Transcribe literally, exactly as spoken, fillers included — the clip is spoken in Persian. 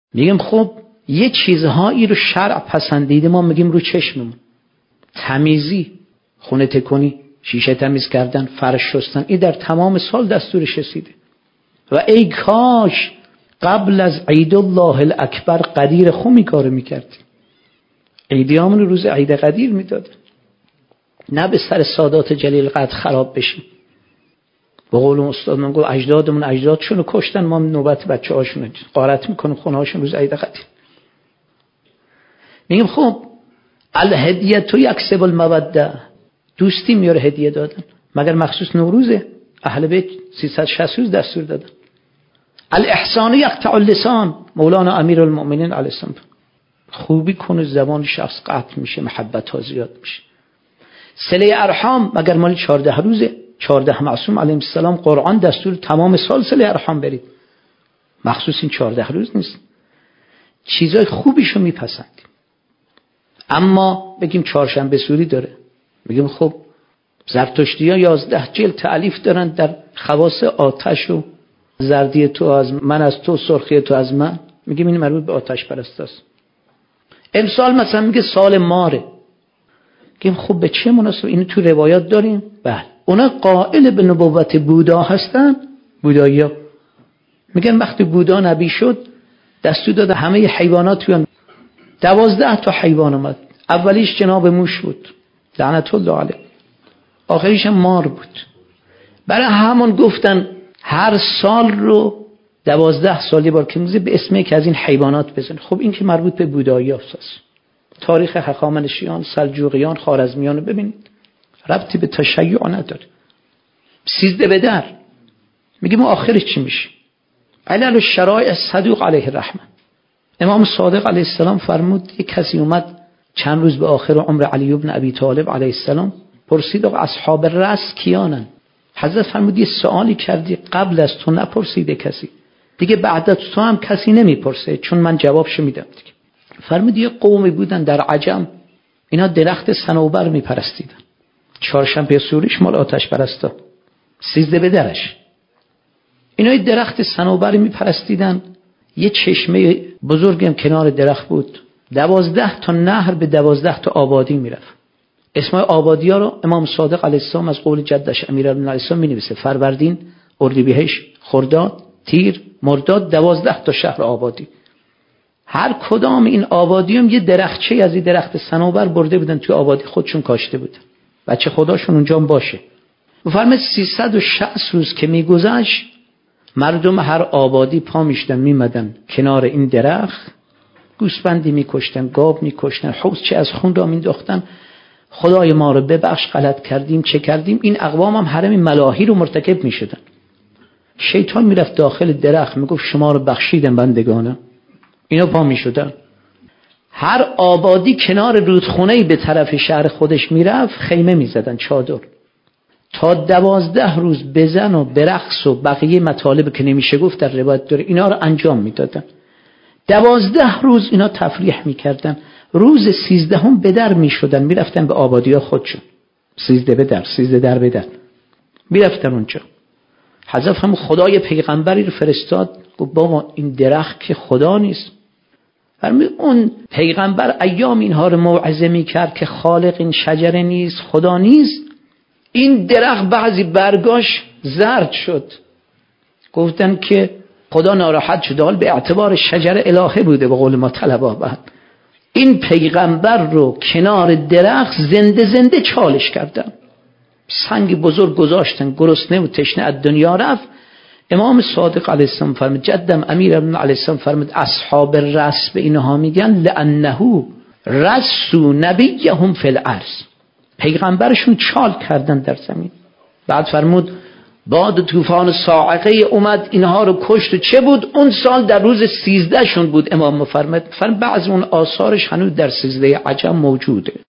میگم خب یه چیزهایی رو شرع پسندیده، ما میگیم رو چشممون. تمیزی، خونه تکونی، شیشه تمیز کردن، فرش شستن، این در تمام سال دستورش رسیده. و ای کاش قبل از عید الله الاکبر قدیر خومی کارو میکردیم، عیدیامون روز عید قدیر میدادن، نه به سر سادات جلیل قدر خراب بشیم. به قول استاد من گفت اجدادمون اجدادشونو کشتن، ما نوبت بچه هاشونو غارت میکنیم خونه هاشون روز عید قدیر. میگم خب الهدیه تو یکسب الموده، دوستی میاره هدیه دادن، مگر مخصوص نوروزه؟ اهل بیت سیصد و شصت روز دستور دادن. الاحسان یقطع اللسان، مولانا امیرالمؤمنین علیه السلام، خوبی کنه زبان شخص قطع میشه، محبت ها زیاد میشه. صله ارحام مگر مال چهارده روزه؟ چهارده معصوم علیهم السلام قرآن دستور تمام سال صله ارحام برید، مخصوص این چهارده روز نیست. چیزای خوبیشو میپسندیم. اما بگیم چهارشنبه سوری داره، بگیم خب زرتشتی ها یازده جلد تألیف دارن در خواص آتش و زردی تو از من از تو، سرخی تو از من، میگیم این مربوط به آتش پرست است. امسال مثلا میگه سال ماره، میگیم خب به چه مناسب؟ اینو تو روایات داریم. بله، اونا قائل به نبوت بودا هستن، بودایی ها میگن وقتی بودا نبی شد دستور داده همه حیوانات بیان. دوازده تا حیوان اومد، اولیش جناب موش بود لعنت الله علیه، آخریش هم مار بود. برای همون گفتن هر سال رو دوازده سال یه بار که میزه به اسم یک از این حیوانات بزن. خب این که مربوط به بودایی هست. تاریخ هخامنشیان، سلجوقیان، خوارزمیان رو ببینید، ربطی به تشیع نداره. سیزده به در میگیم آخرش چی میشه؟ علل الشرائع صدوق علیه الرحمه، امام صادق علیه السلام فرمود یک کسی اومد چند روز به آخر عمر علی ابن ابی طالب علیه السلام، پرسید آقا اصحاب رأس کیانن؟ حضرت فرمود یه سوالی کردی قبل از تو نپرسیده کسی، دیگه بعد از تو هم کسی نمیپرسه، چون من جوابشو میدم دیگه. فرمود یه قومی بودن در عجم، اینا درخت صنوبر میپرستیدن، چهارشنبه سوریش مال آتش پرستا، سیزده به درش اینا درخت صنوبر میپرستیدن. یه چشمه بزرگی هم کنار درخت بود، دوازده تا نهر به دوازده تا آبادی میرفت. اسم آبادی ها رو امام صادق علیه السلام از قول جدش امیرالمؤمنین علیه السلام می نویسه، فروردین، اردیبهشت، خرداد، تیر، مرداد، دوازده تا شهر آبادی. هر کدام این آبادی هم یه درختچه از این درخت صنوبر برده بودن توی آبادی خودشون کاشته بودن، بچه خداشون اونجا هم باشه. بفرمایید سیصد و شصت روز که میگذشت مردم هر آبادی پا میشدن میمدن کنار این درخت، گوسفندی میکشتن، گاو میکشتن، حوض چه از خون را مینداختن، خدای ما رو ببخش غلط کردیم چه کردیم. این اقوام هم حرم ملاهی رو مرتکب میشدن. شیطان میرفت داخل درخت میگفت شما رو بخشیدم بندگانم، اینا پا میشدن. هر آبادی کنار رودخونه‌ای به طرف شهر خودش میرفت خیمه میزدن، چادر، تا دوازده روز بزن و برقص و بقیه مطالب که نمیشه گفت در روایت داره اینا رو انجام میدادن. دوازده روز اینا تفریح میکردن، روز سیزدهم به در میشدن میرفتن به آبادی ها خودشون، سیزده به در، سیزده در به در میرفتن اونجا. حضرت هم خدای پیغمبری رو فرستاد، گفت بابا این درخت که خدا نیست. فرمود اون پیغمبر ایام اینها رو موعظه میکرد که خالق این شجره نیست، خدا نیست. این درخت بعضی برگاش زرد شد، گفتن که خدا ناراحت شد، حال به اعتبار شجره الهه بوده به قول ما طلبا. بعد این پیغمبر رو کنار درخت زنده زنده چالش کردن، سنگ بزرگ گذاشتن، گرسنه و تشنه از دنیا رفت. امام صادق علیه السلام فرمود، جدم امیرالمؤمنین علیه السلام فرمود اصحاب الرأس به اینها میگن لانه رسوا نبیهم فی الارض، پیغمبرشون چال کردن در زمین. بعد فرمود باد طوفان صاعقه اومد اینها رو کشت و چه بود؟ اون سال در روز سیزده شون بود. امام فرمود فرمود بعض اون آثارش هنوز در سیزده عجم موجوده.